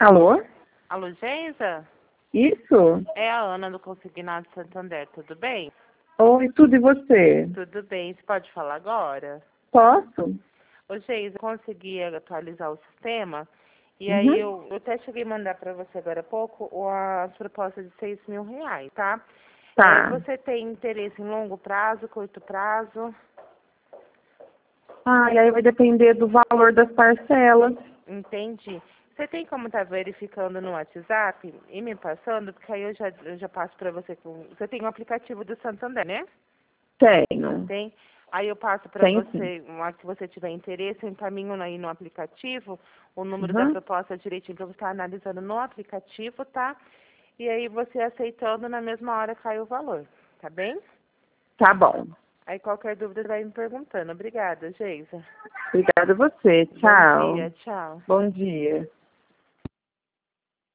Alô? Alô, Geisa? Isso? É a Ana do Consignado Santander, tudo bem? Oi, tudo e você? Tudo bem, você pode falar agora? Posso? Ô, Geisa, eu consegui atualizar o sistema e aí Uhum. eu até cheguei a mandar para você agora há pouco as propostas de R$ 6.000, tá? Tá. Você tem interesse em longo prazo, curto prazo? E aí vai depender do valor das parcelas. Entendi. Você tem como estar verificando no WhatsApp e me passando? Porque aí eu já passo para você. Você tem um aplicativo do Santander, né? Tenho. Tem? Aí eu passo para Tenho sim. você, se você tiver interesse, eu encaminho aí no aplicativo o número da Uhum. proposta direitinho para você estar analisando no aplicativo, tá? E aí você aceitando, na mesma hora cai o valor, tá bem? Tá bom. Aí qualquer dúvida vai me perguntando. Obrigada, Geisa. Obrigada a você. Bom Tchau. dia, tchau. Bom dia.